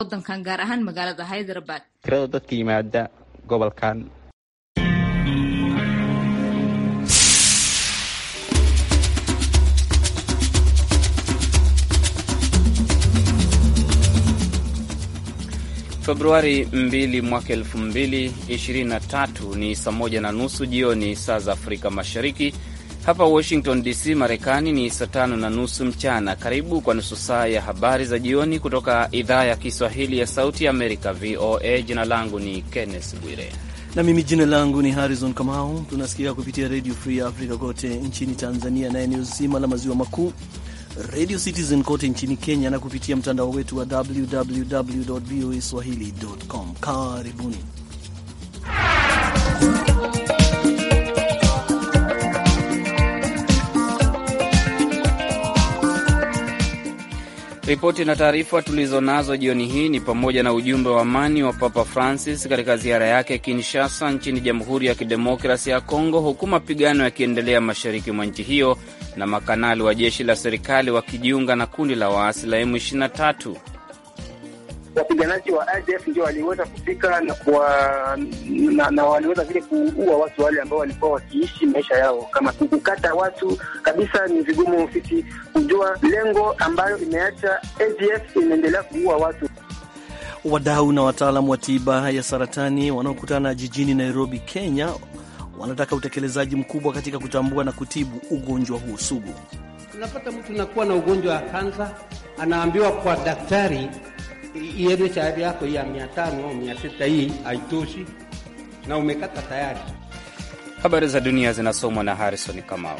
wadankan gaar ahaan magaalada Hyderabad. Tirada dadka yimaada gobolkan Februari 2 mwaka 2023 ni saa 1:30 jioni saa za Afrika Mashariki. Hapa Washington DC, Marekani ni saa 5:30 mchana. Karibu kwa nusu saa ya habari za jioni kutoka idhaa ya Kiswahili ya Sauti ya Amerika, VOA. Jina langu ni Kenneth Bwire. Na mimi jina langu ni Harrison Kamau. Tunasikia kupitia Radio Free Africa kote nchini Tanzania na eneo zima la maziwa makuu, Radio Citizen kote nchini Kenya na kupitia mtandao wetu wa www.voaswahili.com. Karibuni. Ripoti na taarifa tulizonazo jioni hii ni pamoja na ujumbe wa amani wa Papa Francis katika ziara yake Kinshasa nchini Jamhuri ya Kidemokrasia ya Kongo, huku mapigano yakiendelea mashariki mwa nchi hiyo na makanali wa jeshi la serikali wakijiunga na kundi la waasi la M23. Wapiganaji wa ADF ndio waliweza kufika na waliweza vile kuua watu wale ambao walikuwa wakiishi maisha yao. Kama kukata watu kabisa, ni vigumu sisi kujua lengo ambayo imeacha ADF inaendelea kuua watu. Wadau na wataalamu wa tiba ya saratani wanaokutana jijini Nairobi, Kenya, wanataka utekelezaji mkubwa katika kutambua na kutibu ugonjwa huu sugu. Unapata mtu anakuwa na ugonjwa wa kansa, anaambiwa kwa daktari, iende chaji yako ya 500 au 600 hii haitoshi na umekata tayari. Habari za dunia zinasomwa na Harrison Kamau.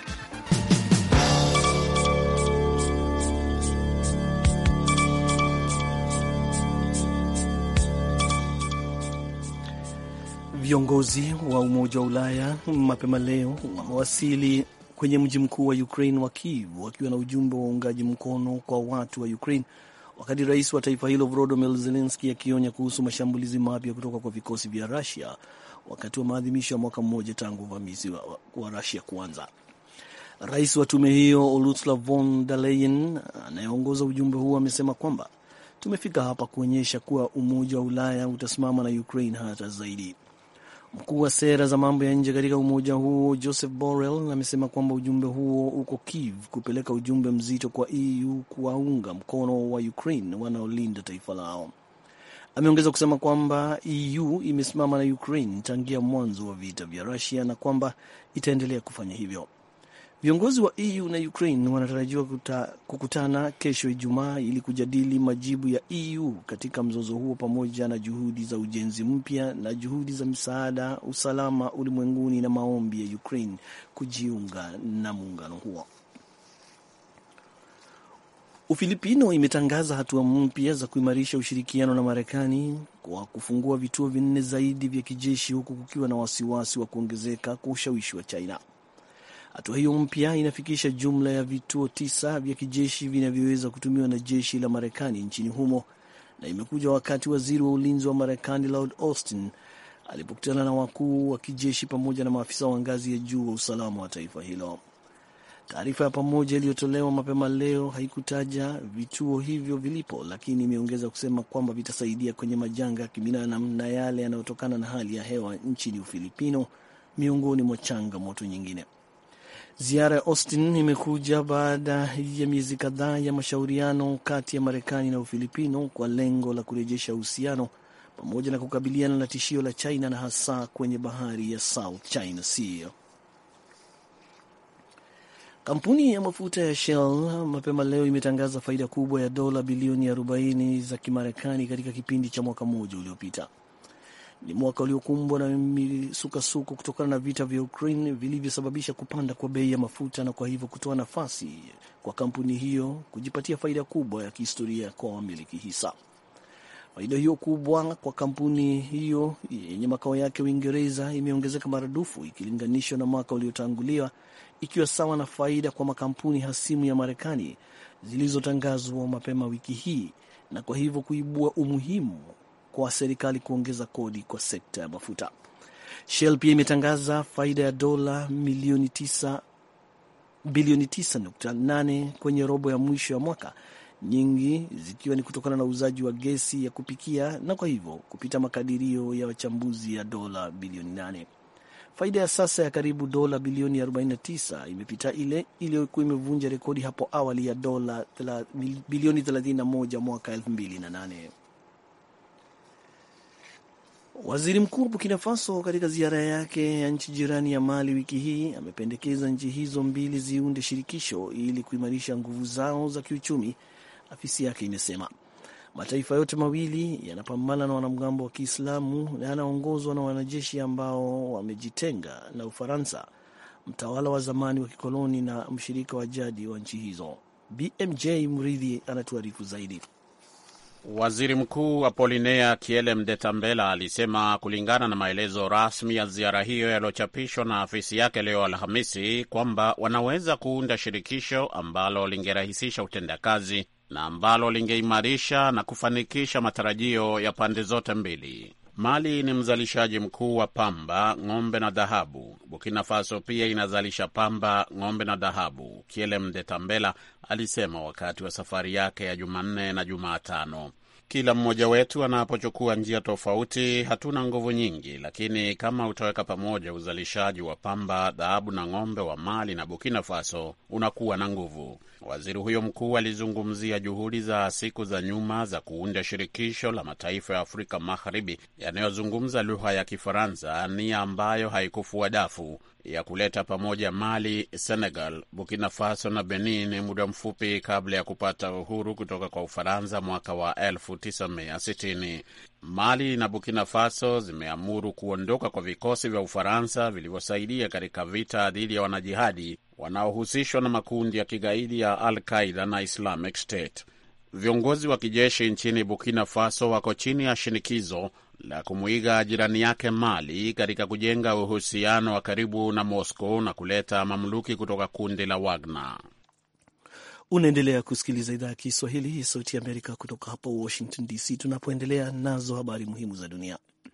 Viongozi wa Umoja wa Ulaya mapema leo wamewasili kwenye mji mkuu wa Ukraine wa Kyiv wakiwa na ujumbe wa uungaji mkono kwa watu wa Ukraine, wakati rais wa taifa hilo Volodymyr Zelensky akionya kuhusu mashambulizi mapya kutoka kwa vikosi vya Russia wakati wa maadhimisho ya mwaka mmoja tangu uvamizi wa Russia kuanza. Rais wa tume hiyo Ursula von der Leyen anayeongoza ujumbe huo amesema kwamba tumefika hapa kuonyesha kuwa Umoja wa Ulaya utasimama na Ukraine hata zaidi. Mkuu wa sera za mambo ya nje katika umoja huo Joseph Borrell amesema kwamba ujumbe huo uko Kyiv kupeleka ujumbe mzito kwa EU kuwaunga mkono wa Ukraine wanaolinda taifa lao. Ameongeza kusema kwamba EU imesimama na Ukraine tangia mwanzo wa vita vya Russia na kwamba itaendelea kufanya hivyo. Viongozi wa EU na Ukraine wanatarajiwa kukutana kesho Ijumaa ili kujadili majibu ya EU katika mzozo huo pamoja na juhudi za ujenzi mpya na juhudi za msaada, usalama ulimwenguni na maombi ya Ukraine kujiunga na muungano huo. Ufilipino imetangaza hatua mpya za kuimarisha ushirikiano na Marekani kwa kufungua vituo 4 zaidi vya kijeshi, huku kukiwa na wasiwasi wa kuongezeka kwa ushawishi wa China. Hatua hiyo mpya inafikisha jumla ya vituo 9 vya kijeshi vinavyoweza kutumiwa na jeshi la Marekani nchini humo, na imekuja wakati waziri wa ulinzi wa Marekani Lloyd Austin alipokutana na wakuu wa kijeshi pamoja na maafisa wa ngazi ya juu wa usalama wa taifa hilo. Taarifa ya pamoja iliyotolewa mapema leo haikutaja vituo hivyo vilipo, lakini imeongeza kusema kwamba vitasaidia kwenye majanga ya kibinadamu na yale yanayotokana na hali ya hewa nchini Ufilipino, miongoni mwa changamoto nyingine. Ziara ya Austin imekuja baada ya miezi kadhaa ya mashauriano kati ya Marekani na Ufilipino kwa lengo la kurejesha uhusiano pamoja na kukabiliana na tishio la China na hasa kwenye bahari ya South China Sea. Kampuni ya mafuta ya Shell mapema leo imetangaza faida kubwa ya dola bilioni 40 za Kimarekani katika kipindi cha mwaka mmoja uliopita. Ni mwaka uliokumbwa na misukasuko kutokana na vita vya Ukraine vilivyosababisha kupanda kwa bei ya mafuta na kwa hivyo kutoa nafasi kwa kampuni hiyo kujipatia faida kubwa ya kihistoria kwa wamiliki hisa. Faida hiyo kubwa kwa kampuni hiyo yenye makao yake Uingereza imeongezeka maradufu ikilinganishwa na mwaka uliotangulia, ikiwa sawa na faida kwa makampuni hasimu ya Marekani zilizotangazwa mapema wiki hii, na kwa hivyo kuibua umuhimu kwa serikali kuongeza kodi kwa sekta ya mafuta. Shell pia imetangaza faida ya dola bilioni 9.8 kwenye robo ya mwisho ya mwaka, nyingi zikiwa ni kutokana na uuzaji wa gesi ya kupikia na kwa hivyo kupita makadirio ya wachambuzi ya dola bilioni 8. Faida ya sasa ya karibu dola bilioni 49 imepita ile iliyokuwa imevunja rekodi hapo awali ya dola bilioni 31 mwaka 2008. Waziri Mkuu wa Burkina Faso katika ziara yake ya nchi jirani ya Mali wiki hii amependekeza nchi hizo mbili ziunde shirikisho ili kuimarisha nguvu zao za kiuchumi. Afisi yake imesema mataifa yote mawili yanapambana na wanamgambo wa Kiislamu na yanaongozwa na wanajeshi ambao wamejitenga na Ufaransa, mtawala wa zamani wa kikoloni na mshirika wa jadi wa nchi hizo. BMJ Mridhi anatuarifu zaidi. Waziri Mkuu Apolinea Kielem de Tambela alisema kulingana na maelezo rasmi ya ziara hiyo yaliyochapishwa na afisi yake leo Alhamisi kwamba wanaweza kuunda shirikisho ambalo lingerahisisha utendakazi na ambalo lingeimarisha na kufanikisha matarajio ya pande zote mbili. Mali ni mzalishaji mkuu wa pamba, ng'ombe na dhahabu. Burkina Faso pia inazalisha pamba, ng'ombe na dhahabu, Kielem de Tambela alisema wakati wa safari yake ya Jumanne na Jumatano. Kila mmoja wetu anapochukua njia tofauti, hatuna nguvu nyingi, lakini kama utaweka pamoja uzalishaji wa pamba, dhahabu na ng'ombe wa Mali na Burkina Faso, unakuwa na nguvu. Waziri huyo mkuu alizungumzia juhudi za siku za nyuma za kuunda shirikisho la mataifa ya Afrika Magharibi yanayozungumza lugha ya Kifaransa, nia ambayo haikufua dafu, ya kuleta pamoja Mali, Senegal, Burkina Faso na Benin muda mfupi kabla ya kupata uhuru kutoka kwa Ufaransa mwaka wa 1960. Mali na Burkina Faso zimeamuru kuondoka kwa vikosi vya Ufaransa vilivyosaidia katika vita dhidi ya wanajihadi wanaohusishwa na makundi ya kigaidi ya Al-Qaeda na Islamic State. Viongozi wa kijeshi nchini Burkina Faso wako chini ya shinikizo la kumuiga jirani yake Mali katika kujenga uhusiano wa karibu na Moscow na kuleta mamluki kutoka kundi la Wagner. Unaendelea kusikiliza idhaa ya Kiswahili ya Sauti ya Amerika kutoka hapa Washington DC, tunapoendelea nazo habari muhimu za dunia.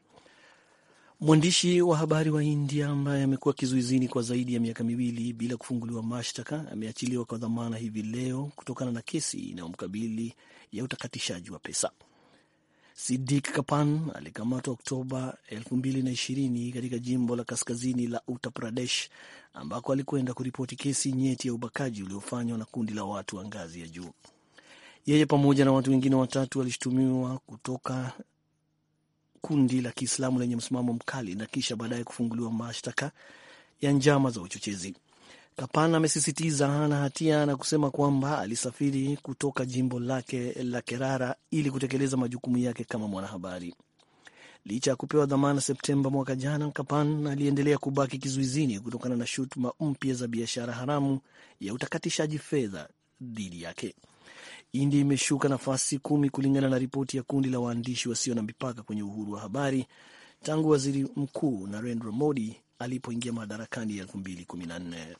Mwandishi wa habari wa India ambaye amekuwa kizuizini kwa zaidi ya miaka miwili bila kufunguliwa mashtaka ameachiliwa kwa dhamana hivi leo kutokana na kesi inayomkabili ya utakatishaji wa pesa. Siddiq Kapan alikamatwa Oktoba 2020 katika jimbo la kaskazini la Uttar Pradesh ambako alikwenda kuripoti kesi nyeti ya ubakaji uliofanywa na kundi la watu wa ngazi ya juu. Yeye pamoja na watu wengine watatu walishutumiwa kutoka kundi la Kiislamu lenye msimamo mkali na kisha baadaye kufunguliwa mashtaka ya njama za uchochezi. Kapan amesisitiza hana hatia na kusema kwamba alisafiri kutoka jimbo lake la Kerala ili kutekeleza majukumu yake kama mwanahabari. Licha ya kupewa dhamana Septemba mwaka jana, Kapan aliendelea kubaki kizuizini kutokana na shutuma mpya za biashara haramu ya utakatishaji fedha dhidi yake. India imeshuka nafasi 10 kulingana na ripoti ya kundi la waandishi wasio na mipaka kwenye uhuru wa habari tangu waziri mkuu Narendra Modi alipoingia madarakani 2014.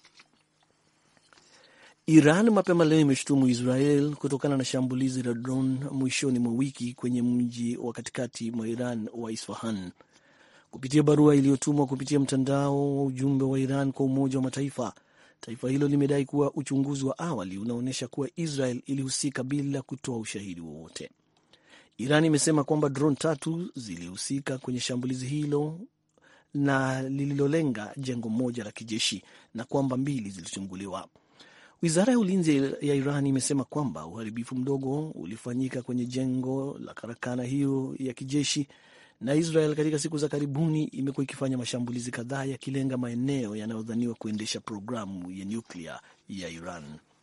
Iran mapema leo imeshutumu Israel kutokana na shambulizi la drone mwishoni mwa wiki kwenye mji wa katikati mwa Iran wa Isfahan. Kupitia barua iliyotumwa kupitia mtandao wa ujumbe wa Iran kwa Umoja wa Mataifa, taifa hilo limedai kuwa uchunguzi wa awali unaonyesha kuwa Israel ilihusika bila kutoa ushahidi wowote. Iran imesema kwamba drone 3 zilihusika kwenye shambulizi hilo na lililolenga jengo moja la kijeshi na kwamba 2 zilichunguliwa. Wizara ya ulinzi ya Iran imesema kwamba uharibifu mdogo ulifanyika kwenye jengo la karakana hiyo ya kijeshi, na Israel katika siku za karibuni imekuwa ikifanya mashambulizi kadhaa yakilenga maeneo yanayodhaniwa kuendesha programu ya nyuklia ya Iran.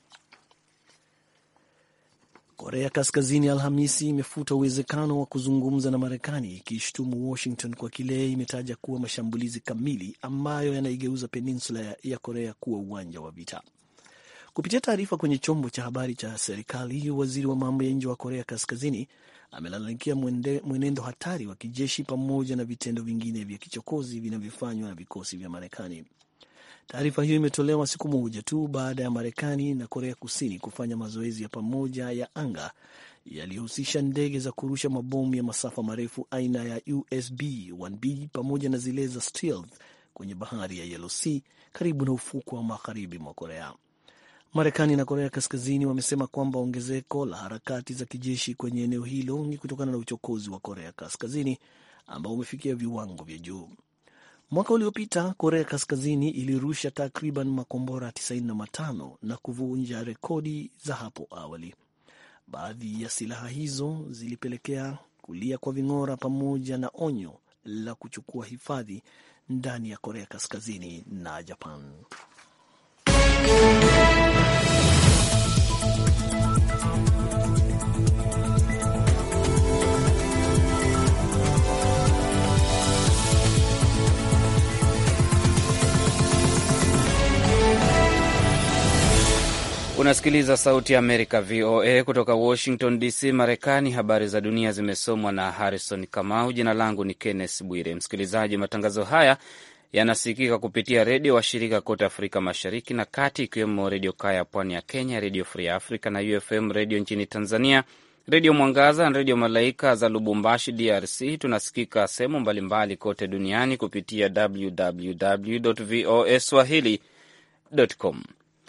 Korea Kaskazini Alhamisi imefuta uwezekano wa kuzungumza na Marekani, ikishtumu Washington kwa kile imetaja kuwa mashambulizi kamili ambayo yanaigeuza peninsula ya Korea kuwa uwanja wa vita. Kupitia taarifa kwenye chombo cha habari cha serikali, waziri wa mambo ya nje wa Korea Kaskazini amelalamikia mwenendo hatari wa kijeshi pamoja na vitendo vingine vya kichokozi vinavyofanywa na vikosi vya Marekani. Taarifa hiyo imetolewa siku moja tu baada ya Marekani na Korea Kusini kufanya mazoezi ya pamoja ya anga yaliyohusisha ndege za kurusha mabomu ya masafa marefu aina ya USB-1B pamoja na zile za stealth kwenye bahari ya Yellow Sea karibu na ufukwe wa magharibi mwa Korea. Marekani na Korea Kaskazini wamesema kwamba ongezeko la harakati za kijeshi kwenye eneo hilo ni kutokana na uchokozi wa Korea Kaskazini ambao umefikia viwango vya juu. Mwaka uliopita Korea Kaskazini ilirusha takriban makombora 95 na kuvunja rekodi za hapo awali. Baadhi ya silaha hizo zilipelekea kulia kwa ving'ora pamoja na onyo la kuchukua hifadhi ndani ya Korea Kaskazini na Japan. Unasikiliza Sauti ya Amerika, VOA, kutoka Washington DC, Marekani. Habari za dunia zimesomwa na Harrison Kamau. Jina langu ni Kenneth Bwire. Msikilizaji, matangazo haya yanasikika kupitia redio washirika kote Afrika Mashariki na Kati, ikiwemo Redio Kaya pwani ya Kenya, Redio Free Africa na UFM Redio nchini Tanzania, Redio Mwangaza na Redio Malaika za Lubumbashi, DRC. Tunasikika sehemu mbalimbali kote duniani kupitia www.voaswahili.com.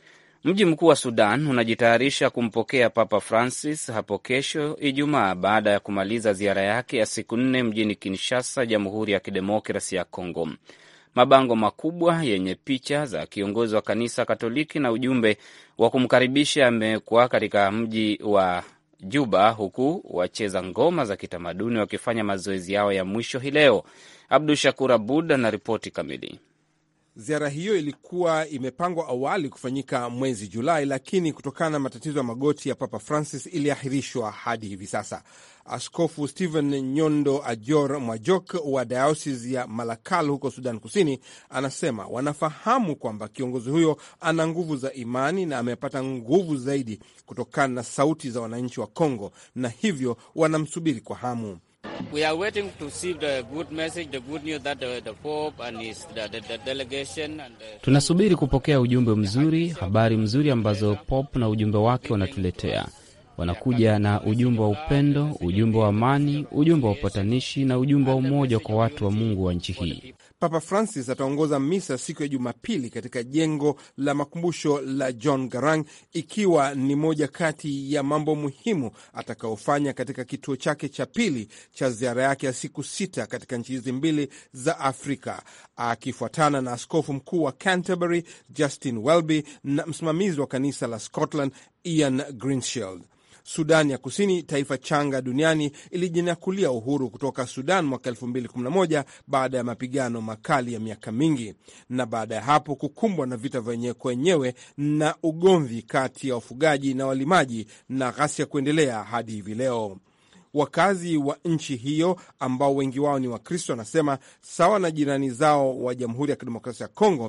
Mji mkuu wa Sudan unajitayarisha kumpokea Papa Francis hapo kesho Ijumaa baada ya kumaliza ziara yake ya siku 4 mjini Kinshasa, Jamhuri ya Kidemokrasi ya Kongo. Mabango makubwa yenye picha za kiongozi wa kanisa Katoliki na ujumbe wa kumkaribisha yamewekwa katika mji wa Juba, huku wacheza ngoma za kitamaduni wakifanya mazoezi yao ya mwisho hii leo. Abdu Shakur Abud na ripoti kamili. Ziara hiyo ilikuwa imepangwa awali kufanyika mwezi Julai, lakini kutokana na matatizo ya magoti ya Papa Francis iliahirishwa hadi hivi sasa. Askofu Stephen Nyondo Ajor Mwajok wa Diocese ya Malakal huko Sudan Kusini anasema wanafahamu kwamba kiongozi huyo ana nguvu za imani na amepata nguvu zaidi kutokana na sauti za wananchi wa Kongo, na hivyo wanamsubiri kwa hamu. We are waiting to see the good message, the good news that the Pope and his the delegation and Tunasubiri kupokea ujumbe mzuri, habari mzuri ambazo Pope na ujumbe wake wanatuletea. Wanakuja na ujumbe wa upendo, ujumbe wa amani, ujumbe wa upatanishi na ujumbe wa umoja kwa watu wa Mungu wa nchi hii. Papa Francis ataongoza misa siku ya Jumapili katika jengo la makumbusho la John Garang, ikiwa ni moja kati ya mambo muhimu atakayofanya katika kituo chake cha pili cha ziara yake ya siku 6 katika nchi hizi mbili za Afrika, akifuatana na askofu mkuu wa Canterbury Justin Welby na msimamizi wa kanisa la Scotland Ian Greenshield. Sudan ya Kusini, taifa changa duniani, ilijinyakulia uhuru kutoka Sudan mwaka 2011 baada ya mapigano makali ya miaka mingi, na baada ya hapo kukumbwa na vita vyenyewe kwa wenyewe na ugomvi kati ya wafugaji na walimaji na ghasia kuendelea hadi hivi leo. Wakazi wa nchi hiyo ambao wengi wao ni Wakristo wanasema sawa na jirani zao wa Jamhuri ya Kidemokrasia ya Kongo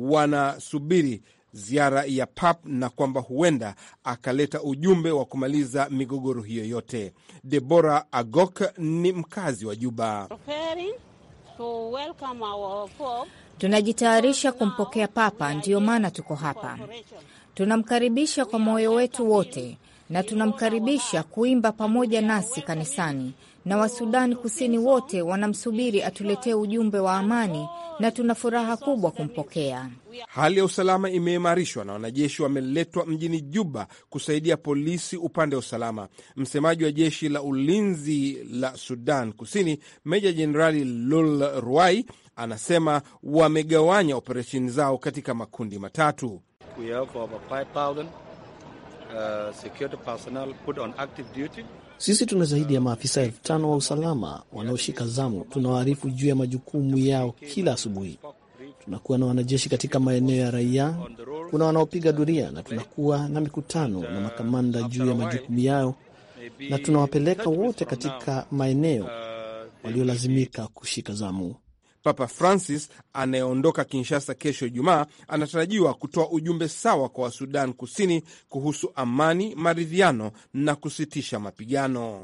wanasubiri ziara ya Pap na kwamba huenda akaleta ujumbe wa kumaliza migogoro hiyo yote. Deborah Agok ni mkazi wa Juba. Tunajitayarisha kumpokea Papa, ndiyo maana tuko hapa. Tunamkaribisha kwa moyo wetu wote na tunamkaribisha kuimba pamoja nasi kanisani, na Wasudani Kusini wote wanamsubiri atuletee ujumbe wa amani na tuna furaha kubwa kumpokea. Hali ya usalama imeimarishwa na wanajeshi wameletwa mjini Juba kusaidia polisi upande wa usalama. Msemaji wa jeshi la ulinzi la Sudan Kusini, Meja Jenerali Lul Ruai, anasema wamegawanya operesheni zao katika makundi matatu. We have over 5,000 security personnel put on active duty. Sisi tuna zaidi ya maafisa 5,000 wa usalama wanaoshika zamu. Tunawaarifu juu ya majukumu yao kila asubuhi. Tunakuwa na wanajeshi katika maeneo ya raia, kuna wanaopiga doria, na tunakuwa na mikutano na makamanda juu ya majukumu yao, na tunawapeleka wote katika maeneo waliolazimika kushika zamu. Papa Francis anayeondoka Kinshasa kesho Ijumaa anatarajiwa kutoa ujumbe sawa kwa Sudan Kusini kuhusu amani, maridhiano na kusitisha mapigano.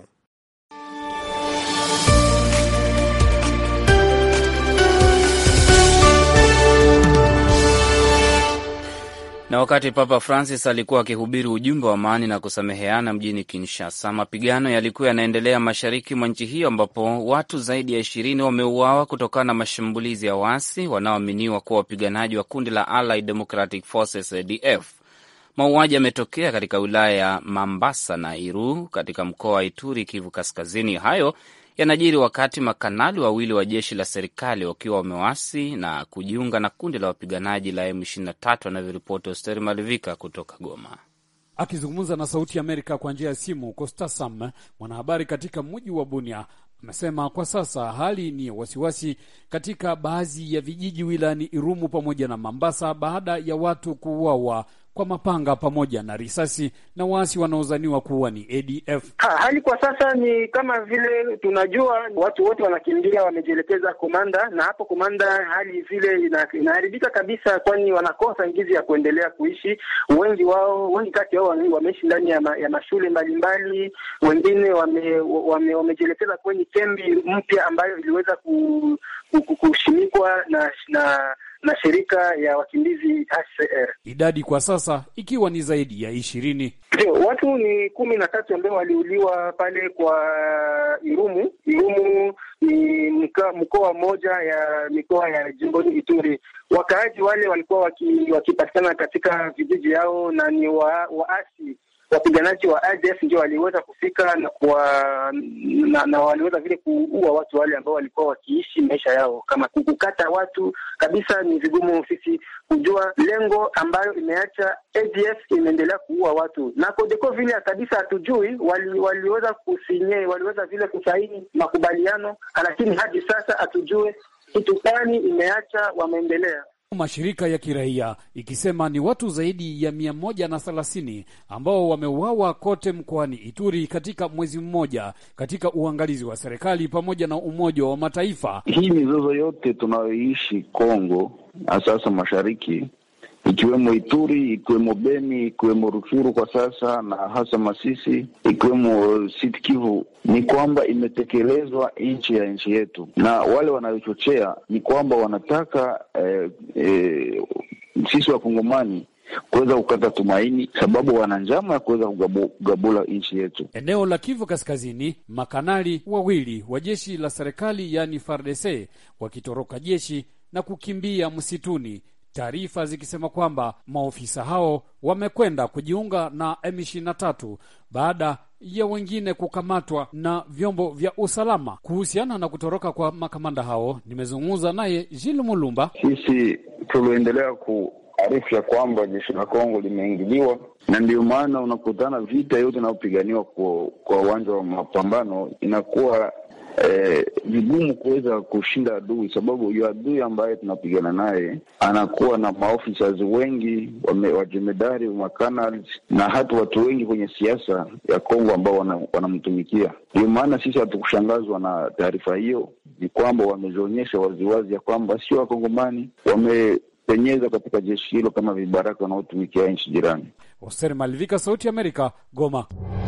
Na wakati Papa Francis alikuwa akihubiri ujumbe wa amani na kusameheana mjini Kinshasa, mapigano yalikuwa yanaendelea mashariki mwa nchi hiyo, ambapo watu zaidi ya 20 wameuawa kutokana na mashambulizi ya waasi wanaoaminiwa kuwa wapiganaji wa kundi la Allied Democratic Forces ADF. Mauaji yametokea katika wilaya ya Mambasa na Iru katika mkoa wa Ituri, Kivu Kaskazini. Hayo yanajiri wakati makanali wawili wa jeshi la serikali wakiwa wamewasi na kujiunga na kundi la wapiganaji la M23, anavyoripoti Osteri Malivika kutoka Goma. Akizungumza na Sauti ya Amerika kwa njia ya simu, Costa Sam, mwanahabari katika mji wa Bunia, amesema kwa sasa hali ni wasiwasi katika baadhi ya vijiji wilayani Irumu pamoja na Mambasa baada ya watu kuuawa kwa mapanga pamoja na risasi na waasi wanaozaniwa kuwa ni ADF. Hali kwa sasa ni kama vile tunajua watu wote wanakimbia, wamejielekeza Komanda, na hapo Komanda hali vile inaharibika kabisa, kwani wanakosa ngizi ya kuendelea kuishi. Wengi kati yao wameishi ndani ya mashule mbalimbali, wengine wamejielekeza kwenye kambi mpya ambayo iliweza kushimikwa na shirika ya wakimbizi HCR. Idadi kwa sasa ikiwa ni zaidi ya 20. Ndio, watu ni 13 ambao waliuliwa pale kwa Irumu. Irumu ni mkoa mmoja ya mikoa ya jimboni Ituri. Wakaaji wale walikuwa wakipatikana katika vijiji yao, na ni waasi wapiganaji wa ADF ndio waliweza kufika na waliweza vile kuua watu wale ambao walikuwa wakiishi maisha yao. Kama kukata watu kabisa, ni vigumu sisi kujua lengo ambayo imeacha ADF imeendelea kuua watu. Na Kodeko vile kabisa hatujui, waliweza vile kusaini makubaliano, lakini hadi sasa hatujue kitu gani imeacha wameendelea. Mashirika ya kiraia ikisema ni watu zaidi ya 130 ambao wameuawa kote mkoani Ituri katika mwezi mmoja katika uangalizi wa serikali pamoja na Umoja wa Mataifa. Hii mizozo yote tunayoishi Kongo, sasa mashariki, ikiwemo Ituri, ikiwemo Beni, ikiwemo Rutshuru kwa sasa, na hasa Masisi, ikiwemo Sud Kivu, ni kwamba imetekelezwa nchi yetu, na wale wanayochochea ni kwamba wanataka sisi Wakongomani kuweza kukata tumaini, sababu wana njama ya kuweza kugabula nchi yetu. Eneo la Kivu Kaskazini, makanali wawili wa jeshi la serikali yani FARDC wakitoroka jeshi na kukimbia msituni, taarifa zikisema kwamba maofisa hao wamekwenda kujiunga na M23 baada ya wengine kukamatwa na vyombo vya usalama. Kuhusiana na kutoroka kwa makamanda hao, nimezungumza naye Jil Mulumba. Sisi tuliendelea kuarifu ya kwamba jeshi la Kongo limeingiliwa, na ndio maana unakutana vita yote inayopiganiwa kwa uwanja wa mapambano inakuwa vigumu kuweza kushinda adui, sababu yu adui ambaye tunapigana naye anakuwa na maofficers wengi, wajemedari, makanali, na hata watu wengi kwenye siasa ya Kongo ambao wanamtumikia. Ndio maana sisi hatukushangazwa na taarifa hiyo, ni kwamba wamezionyesha waziwazi ya kwamba sio Wakongomani, wamepenyeza katika jeshi hilo kama vibaraka wanaotumikia nchi jirani. Oster Malivika, Sauti ya Amerika, Goma.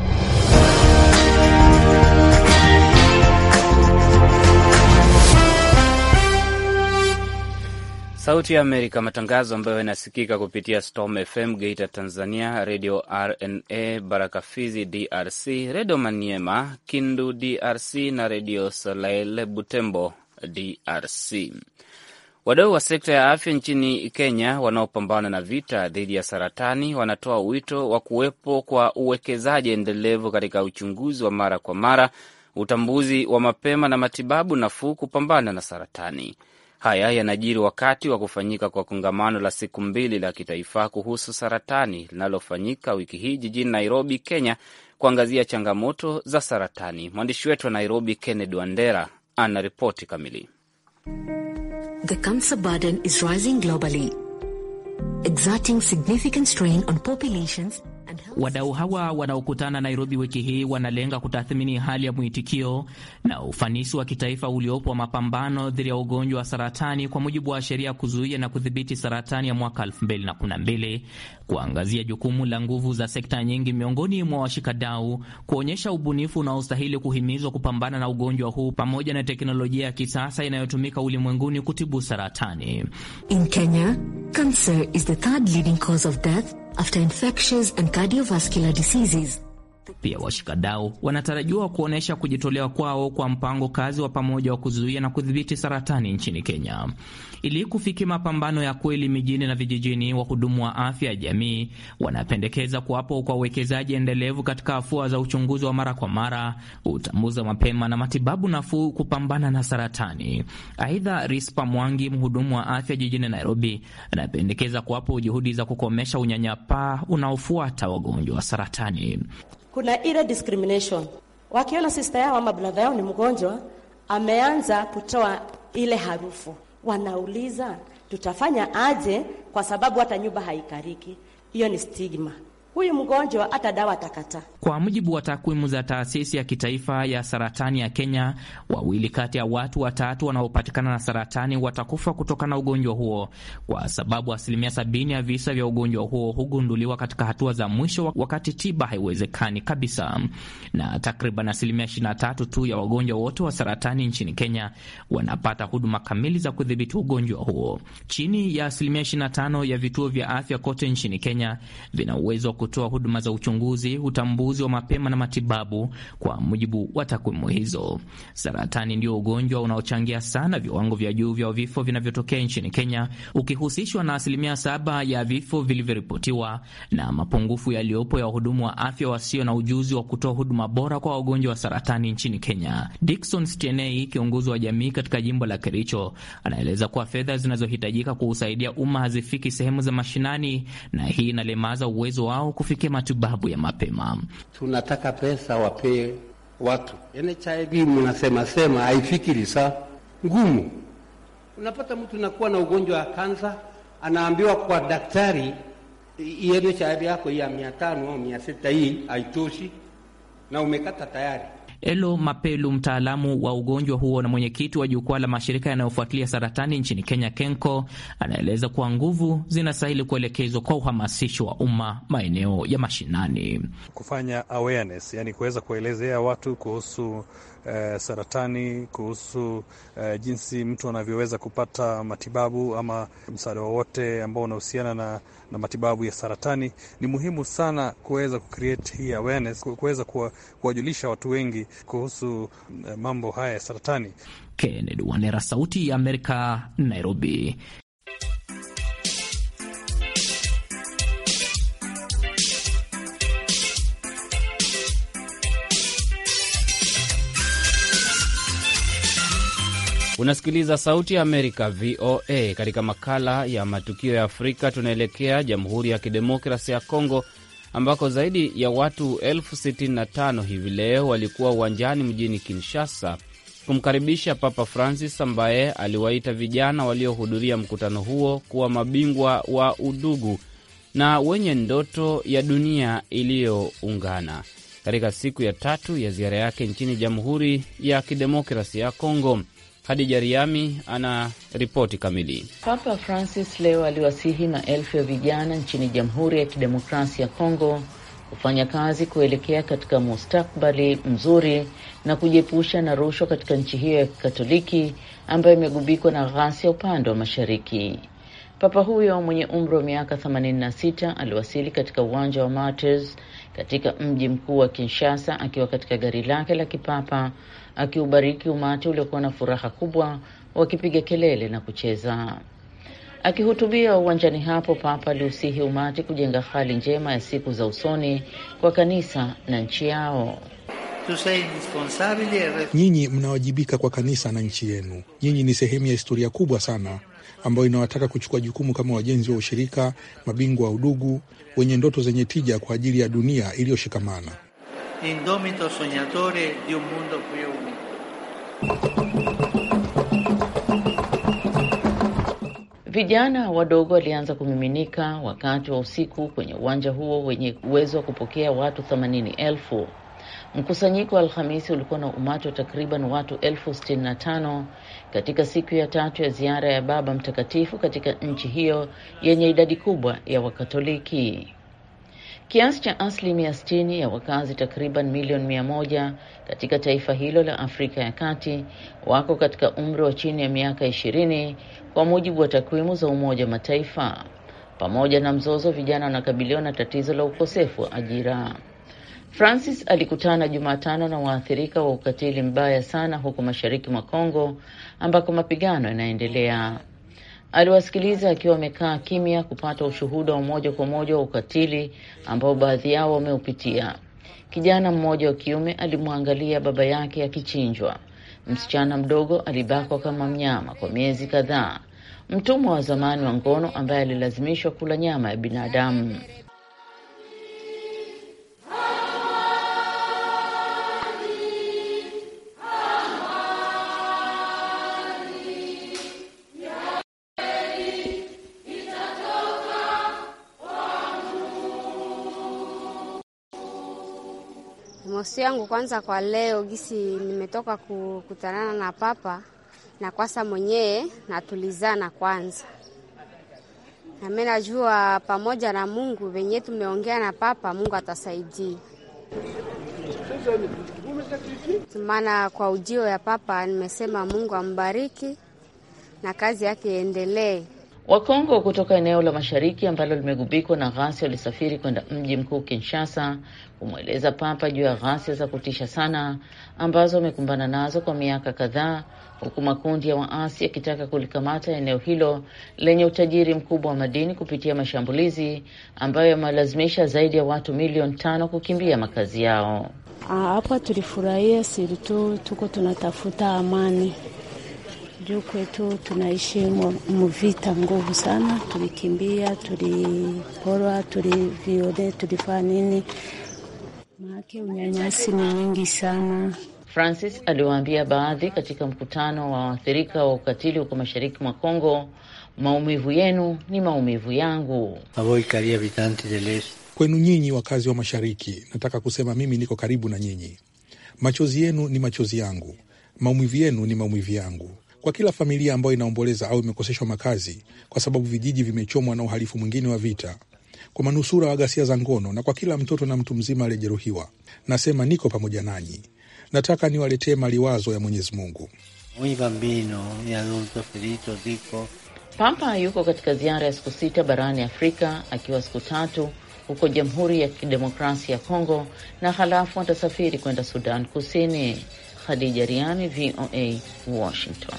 Sauti ya Amerika, matangazo ambayo yanasikika kupitia Storm FM Geita Tanzania, Radio RNA Baraka Fizi DRC, Radio Maniema Kindu DRC na Radio Soleil Butembo DRC. Wadau wa sekta ya afya nchini Kenya wanaopambana na vita dhidi ya saratani wanatoa wito wa kuwepo kwa uwekezaji endelevu katika uchunguzi wa mara kwa mara, utambuzi wa mapema na matibabu nafuu kupambana na saratani. Haya yanajiri wakati wa kufanyika kwa kongamano la siku 2 la kitaifa kuhusu saratani linalofanyika wiki hii jijini Nairobi, Kenya, kuangazia changamoto za saratani. Mwandishi wetu wa Nairobi, Kennedy Wandera, ana ripoti kamili. The cancer burden is rising globally, exerting significant strain on populations. Wadau hawa wanaokutana Nairobi wiki hii wanalenga kutathmini hali ya mwitikio na ufanisi wa kitaifa uliopo wa mapambano dhidi ya ugonjwa wa saratani kwa mujibu wa sheria kuzuia na kudhibiti saratani ya mwaka 2012, kuangazia jukumu la nguvu za sekta nyingi miongoni mwa washikadau, kuonyesha ubunifu unaostahili kuhimizwa kupambana na ugonjwa huu pamoja na teknolojia ya kisasa inayotumika ulimwenguni kutibu saratani. In Kenya, cancer is the third leading cause of death after infectious and cardiovascular diseases. Pia washikadau wanatarajiwa kuonyesha kujitolea kwao kwa mpango kazi wa pamoja wa kuzuia na kudhibiti saratani nchini Kenya. Ili kufikia mapambano ya kweli mijini na vijijini, wahudumu wa afya ya jamii wanapendekeza kuwapo kwa uwekezaji endelevu katika afua za uchunguzi wa mara kwa mara, utambuzi mapema na matibabu nafuu kupambana na saratani. Aidha, Rispa Mwangi, mhudumu wa afya jijini Nairobi, anapendekeza kuwapo juhudi za kukomesha unyanyapaa unaofuata wagonjwa wa saratani. Kuna ile discrimination. Wakiona sister yao ama brother yao ni mgonjwa, ameanza kutoa ile harufu, wanauliza tutafanya aje kwa sababu hata nyumba haikariki. Hiyo ni stigma. Huyu mgonjwa hata dawa atakataa. Kwa mujibu wa takwimu za taasisi ya kitaifa ya saratani ya Kenya, 2 kati ya watu 3 wanaopatikana na saratani watakufa kutokana na ugonjwa huo, kwa sababu 70% ya visa vya ugonjwa huo hugunduliwa katika hatua za mwisho, wakati tiba haiwezekani kabisa. Na takriban 23% tu ya wagonjwa wote wa saratani nchini Kenya wanapata huduma kamili za kudhibiti ugonjwa huo. Chini ya 25% ya vituo vya afya kote nchini Kenya vina uwezo kutoa huduma za uchunguzi, utambuzi wa mapema na matibabu, kwa mujibu wa takwimu hizo. Saratani ndio ugonjwa unaochangia sana viwango vya juu vya vifo vinavyotokea nchini Kenya, ukihusishwa na 7% ya vifo vilivyoripotiwa na mapungufu yaliyopo ya wahudumu wa afya wasio na ujuzi wa kutoa huduma bora kwa wagonjwa wa saratani nchini Kenya. Dickson Stienei, kiongozi wa jamii katika jimbo la Kericho, anaeleza kuwa fedha zinazohitajika kuusaidia umma hazifiki sehemu za mashinani, na hii inalemaza uwezo wao kufikia matibabu ya mapema. Tunataka pesa wapee watu. NHIV mnasema haifikiri saa ngumu. Unapata mtu nakuwa na ugonjwa wa kansa, anaambiwa kwa daktari, NHIV yako ya 500 au 600 hii haitoshi na umekata tayari. Elo Mapelu, mtaalamu wa ugonjwa huo na mwenyekiti wa jukwaa la mashirika yanayofuatilia saratani nchini Kenya, KENCO, anaeleza kuwa nguvu zinastahili kuelekezwa kwa uhamasisho wa umma maeneo ya mashinani. Kufanya awareness, yani kuweza kuelezea watu kuhusu saratani, kuhusu jinsi mtu anavyoweza kupata matibabu ama msaada wowote ambao unahusiana na matibabu ya saratani. Ni muhimu sana kuweza kucreate hii awareness, kuweza kuwajulisha watu wengi kuhusu mambo haya ya saratani. Kennedy Wandera, Sauti ya Amerika, Nairobi. Unasikiliza Sauti ya Amerika, VOA. Katika makala ya matukio ya Afrika, tunaelekea Jamhuri ya Kidemokrasia ya Kongo, ambako zaidi ya watu 65,000 hivi leo walikuwa uwanjani mjini Kinshasa kumkaribisha Papa Francis, ambaye aliwaita vijana waliohudhuria mkutano huo kuwa mabingwa wa udugu na wenye ndoto ya dunia iliyoungana. Katika siku ya 3 ya ziara yake nchini Jamhuri ya Kidemokrasia ya Kongo, Hadija Riami ana ripoti kamili. Papa Francis leo aliwasihi maelfu ya vijana nchini Jamhuri ya Kidemokrasia ya Kongo kufanya kazi kuelekea katika mustakabali mzuri na kujiepusha na rushwa katika nchi hiyo ya Katoliki ambayo imegubikwa na ghasia upande wa mashariki. Papa huyo mwenye umri wa miaka 86 aliwasili katika uwanja wa Martyrs katika mji mkuu wa Kinshasa akiwa katika gari lake la kipapa, akiubariki umati uliokuwa na furaha kubwa wakipiga kelele na kucheza. Akihutubia uwanjani hapo, Papa aliusihi umati kujenga hali njema ya siku za usoni kwa kanisa na nchi yao. Nyinyi mnawajibika kwa kanisa na nchi yenu. Nyinyi ni sehemu ya historia kubwa sana ambayo inawataka kuchukua jukumu kama wajenzi wa ushirika, mabingwa wa udugu, wenye ndoto zenye tija kwa ajili ya dunia iliyoshikamana. Indomito sognatore di un mondo più unico. Vijana wadogo walianza kumiminika wakati wa usiku kwenye uwanja huo wenye uwezo wa kupokea watu 80,000. Mkusanyiko wa Alhamisi ulikuwa na umati wa takriban watu 65,000 katika siku ya 3 ya ziara ya Baba Mtakatifu katika nchi hiyo yenye idadi kubwa ya Wakatoliki. Kiasi cha 60% ya wakazi takriban milioni 100 katika taifa hilo la Afrika ya Kati wako katika umri wa chini ya miaka 20 kwa mujibu wa takwimu za Umoja wa Mataifa. Pamoja na mzozo, vijana wanakabiliwa na tatizo la ukosefu wa ajira. Francis alikutana Jumatano na waathirika wa ukatili mbaya sana huko mashariki mwa Kongo ambako mapigano yanaendelea. Aliwasikiliza akiwa wamekaa kimya kupata ushuhuda wa moja kwa moja wa ukatili ambao baadhi yao wameupitia. Kijana mmoja wa kiume alimwangalia baba yake akichinjwa. Msichana mdogo alibakwa kama mnyama kwa miezi kadhaa. Mtumwa wa zamani wa ngono ambaye alilazimishwa kula nyama ya binadamu. Mosi yangu kwanza kwa leo gisi nimetoka kukutanana na papa na kwasa mwenyewe natulizana kwanza. Na mimi najua pamoja na Mungu venye tumeongea na papa Mungu atasaidia. Maana kwa ujio ya papa nimesema Mungu ambariki na kazi yake iendelee. Wakongo kutoka eneo la mashariki ambalo limegubikwa na ghasia walisafiri kwenda mji mkuu Kinshasa kumweleza papa juu ya ghasia za kutisha sana ambazo wamekumbana nazo kwa miaka kadhaa, huku makundi ya waasi yakitaka kulikamata eneo hilo lenye utajiri mkubwa wa madini kupitia mashambulizi ambayo yamelazimisha zaidi ya watu milioni 5 kukimbia makazi yao. Hapa tulifurahia siritu, tuko tunatafuta amani. Juu kwetu tunaishi mvita nguvu sana, tulikimbia, tuliporwa, tulivione, tulifanya nini. Maana unyanyasi ni mwingi sana. Francis aliwaambia baadhi katika mkutano wa waathirika wa ukatili huko mashariki mwa Kongo, maumivu yenu ni maumivu yangu. Kwenu nyinyi wakazi wa mashariki, nataka kusema mimi niko karibu na nyinyi. Machozi yenu ni machozi yangu, maumivu yenu ni maumivu yangu. Kwa kila familia ambayo inaomboleza au imekoseshwa makazi kwa sababu vijiji vimechomwa na uhalifu mwingine wa vita, kwa manusura wa ghasia za ngono, na kwa kila mtoto na mtu mzima aliyejeruhiwa, nasema niko pamoja nanyi. Nataka niwaletee maliwazo ya Mwenyezi Mungu. Papa yuko katika ziara ya siku 6 barani Afrika, akiwa siku 3 huko Jamhuri ya Kidemokrasia ya Kongo na halafu atasafiri kwenda Sudan Kusini. Khadija Riami, VOA, Washington.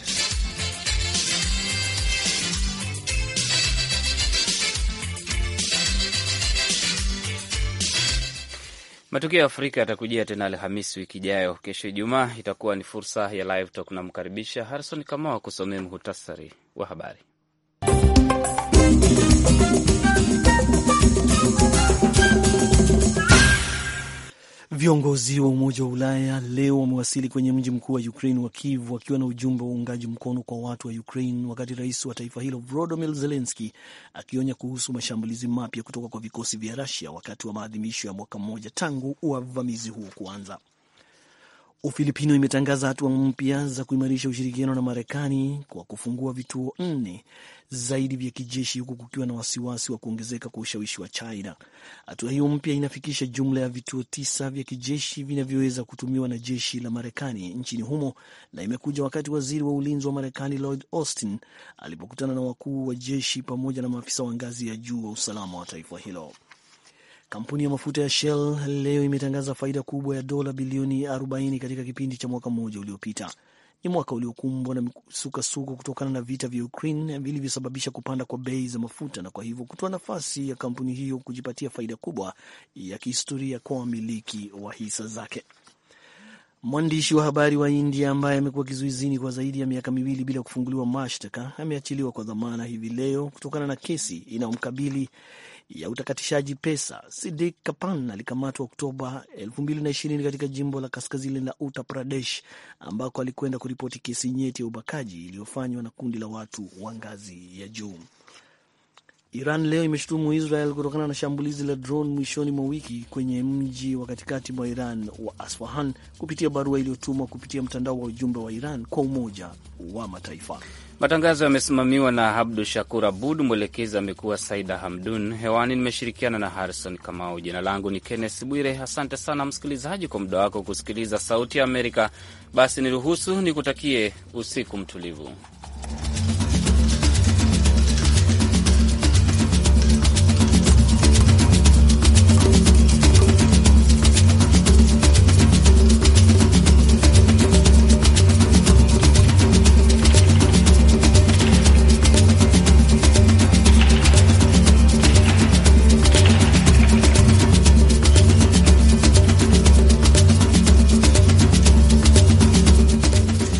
Matukio ya Afrika yatakujia tena Alhamisi wiki ijayo. Kesho Ijumaa itakuwa ni fursa ya live talk. Namkaribisha Harrison Kamau kusomea muhtasari wa habari. Viongozi wa Umoja wa Ulaya leo wamewasili kwenye mji mkuu wa Ukraine wa Kyiv wakiwa na ujumbe wa uungaji mkono kwa watu wa Ukraine, wakati rais wa taifa hilo Volodymyr Zelensky akionya kuhusu mashambulizi mapya kutoka kwa vikosi vya Russia wakati wa maadhimisho ya mwaka mmoja tangu uvamizi huo kuanza. Ufilipino imetangaza hatua mpya za kuimarisha ushirikiano na Marekani kwa kufungua vituo 4 zaidi vya kijeshi, huku kukiwa na wasiwasi wa kuongezeka kwa ushawishi wa China. Hatua hiyo mpya inafikisha jumla ya vituo 9 vya kijeshi vinavyoweza kutumiwa na jeshi la Marekani nchini humo, na imekuja wakati waziri wa ulinzi wa Marekani Lloyd Austin alipokutana na wakuu wa jeshi pamoja na maafisa wa ngazi ya juu wa usalama wa taifa hilo. Kampuni ya mafuta ya Shell leo imetangaza faida kubwa ya dola bilioni 40 katika kipindi cha mwaka mmoja uliopita. Ni mwaka uliokumbwa na msukasuko kutokana na vita vya Ukraine vilivyosababisha kupanda kwa bei za mafuta, na kwa hivyo kutoa nafasi ya kampuni hiyo kujipatia faida kubwa ya kihistoria kwa wamiliki wa hisa zake. Mwandishi wa habari wa India ambaye amekuwa kizuizini kwa zaidi ya miaka 2 bila kufunguliwa mashtaka ameachiliwa kwa dhamana hivi leo kutokana na kesi inayomkabili ya utakatishaji pesa. Siddiq Kapan alikamatwa Oktoba 2020 katika jimbo la kaskazini la Uttar Pradesh ambako alikwenda kuripoti kesi nyeti ya ubakaji iliyofanywa na kundi la watu wa ngazi ya juu. Iran leo imeshutumu Israel kutokana na shambulizi la drone mwishoni mwa wiki kwenye mji wa katikati mwa Iran wa Asfahan kupitia barua iliyotumwa kupitia mtandao wa ujumbe wa Iran kwa Umoja wa Mataifa. Matangazo yamesimamiwa na Abdu Shakur Abud, mwelekezi amekuwa Saida Hamdun. Hewani nimeshirikiana na Harrison Kamau. Jina langu ni Kenneth Bwire. Asante sana msikilizaji kwa muda wako kusikiliza Sauti ya Amerika. Basi niruhusu nikutakie usiku mtulivu.